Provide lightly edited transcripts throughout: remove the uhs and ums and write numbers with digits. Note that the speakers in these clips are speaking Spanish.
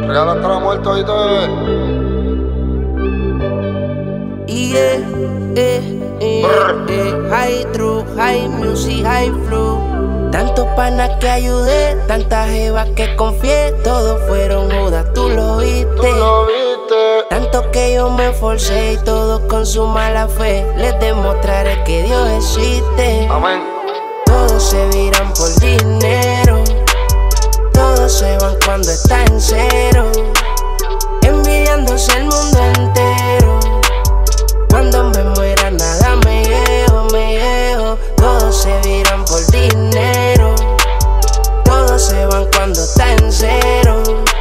Real hasta la muerte, ¿oíste? High true, high music, high flow. Tantos panas que ayudé, tantas jevas que confié, todos fueron judas, tú lo viste. Tanto que yo me esforcé y todos con su mala fe les demostraré que Dios existe. Amén. Todos se viran por dinero, todos se van cuando está en cero, envidiándose el mundo entero. Cuando me muera nada me llevo. Todos se viran por dinero, todos se van cuando está en cero,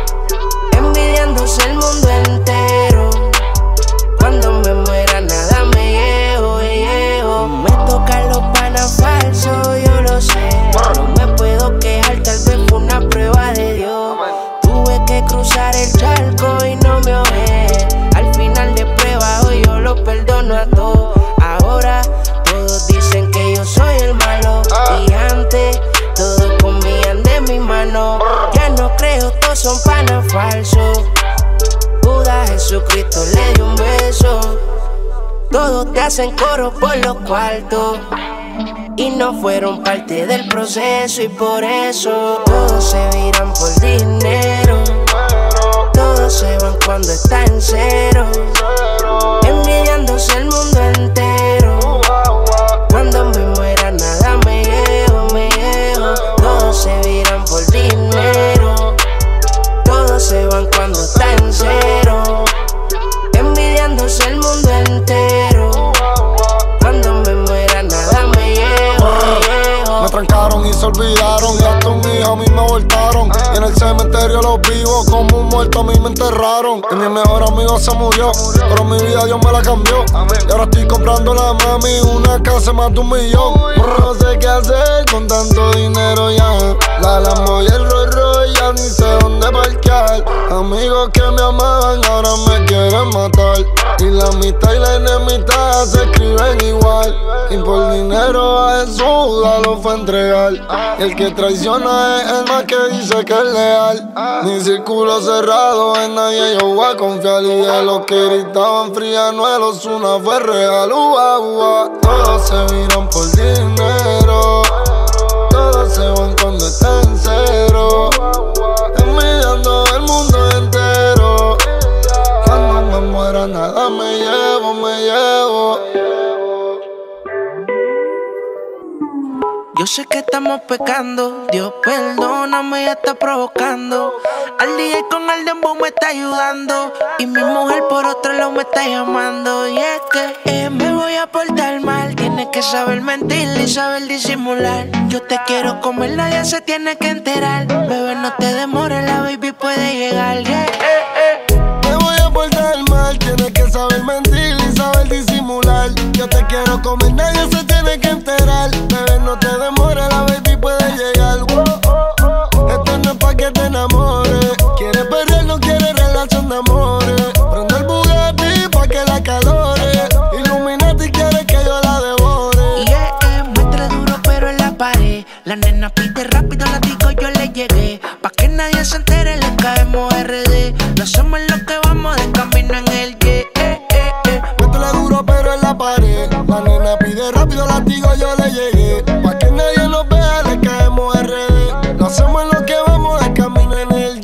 envidiándose el mundo entero. Cuando me muera nada me llevo. Me tocan los panas falsos, yo lo sé. No me puedo quejar, tal vez fue una prueba de Dios. Tuve que cruzar el charco y no me ahogué. Al final de prueba hoy yo lo perdono a todos. Ahora todos dicen que yo soy el malo, y antes todos comían de mi mano. Ya no creo, todos son panas falsos. Judas Jesucristo le dio un beso. Todos te hacen coro por los cuartos y no fueron parte del proceso, y por eso todos se viran por dinero, todos se van cuando está en cero, envidiándose el mundo entero. Cuando me muera nada me llevo. Todos se viran por dinero, todos se van cuando está en cero, envidiándose el mundo entero. Cuando me muera nada me llevo. Me trancaron y se olvidaron, y hasta un hijo a mí me abortaron. Y en el cementerio los vivo, como un muerto a mí me enterraron. Y mi mejor amigo se murió, pero mi vida Dios me la cambió. Y ahora estoy comprando a mami una casa más de 1 millón. No sé qué hacer con tanto dinero ya. La Lambo y el Rolls Royce ya ni sé dónde parquear. Amigos que me amaban ahora me quieren matar. Y la amistad y la enemistad se escriben igual. Y por dinero a Jesús lo fue a entregar. Y el que traiciona es el más que dice que es leal. Mi círculo cerrado, en nadie yo voy a confiar. Y de los que gritaban frianuelos, una fue real. Todos se miran por dinero, todos se van cuando está en cero, envidiando el mundo entero. Cuando me muera nada me llevo. Yo sé que estamos pecando, Dios perdóname, ya está provocando. Al DJ con el dembow me está ayudando, y mi mujer por otro lado me está llamando. Y es que me voy a portar mal, tienes que saber mentir y saber disimular. Yo te quiero comer, nadie se tiene que enterar. Bebé, no te demores, la baby puede llegar. Me voy a portar mal, tienes que saber mentir y saber disimular. Yo te quiero comer, nadie se tiene que enterar. Bebé, no te demores, la baby puede llegar. Esto no es pa' que te enamores. Quieres perder, no quieres relación de amores. Prende el Bugatti pa' que la calore. Illuminati quiere que yo la devore. Muestra duro pero en la pared. La nena pide rápido, la digo yo le llegué. Pa' que nadie se entere, le caemos RD. Lo hacemos en lo que vamos de camino en el Métele duro pero en la pared. La nena pide rápido, la digo yo le llegué. Pa' que nadie nos vea, le caemos RD. Lo hacemos en lo que vamos de camino en el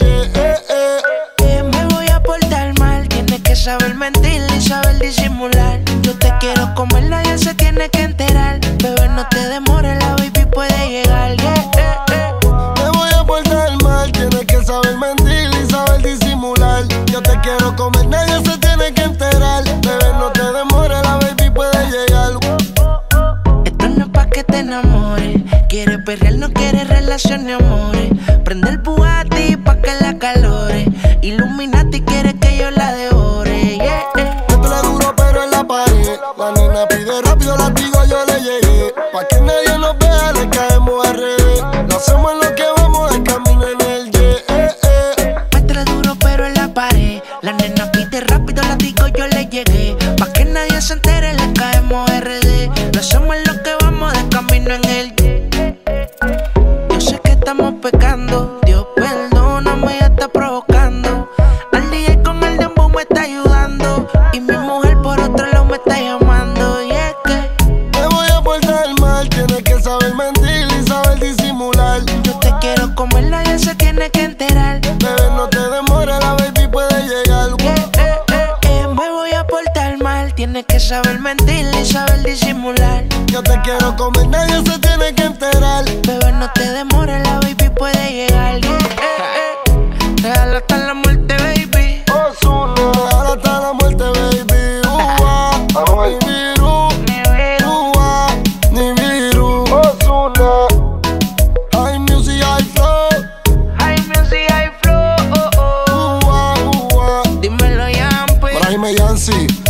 Me voy a portar mal, tienes que saber mentir y saber disimular. Yo te quiero comer, nadie se tiene que enterar. Bebé, no te demores, la baby puede llegar. Me voy a portar mal, tienes que saber mentir y saber disimular. Yo te quiero comer, nadie se tiene que enterar. Bebé, no te demores, la baby puede llegar. Esto no es pa' que te enamores. Quieres perrear, no quieres relación ni amores. Prende el Bugatti pa' que la calore. Illuminati quiere que yo la devore. Métele duro pero en la pared. La nena pide rápido, la digo yo le llegué. Pa' que nadie nos vea, le caemos RD. Lo hacemos en lo que vamos de camino en el Métele duro pero en la pared. La nena pide rápido, la digo yo le llegué. Pa' que nadie se entere, le caemos RD. Lo hacemos en lo que vamos de camino en el Yo sé que estamos pecando, Dios perdóname, ya está provocando. Dime Yancy,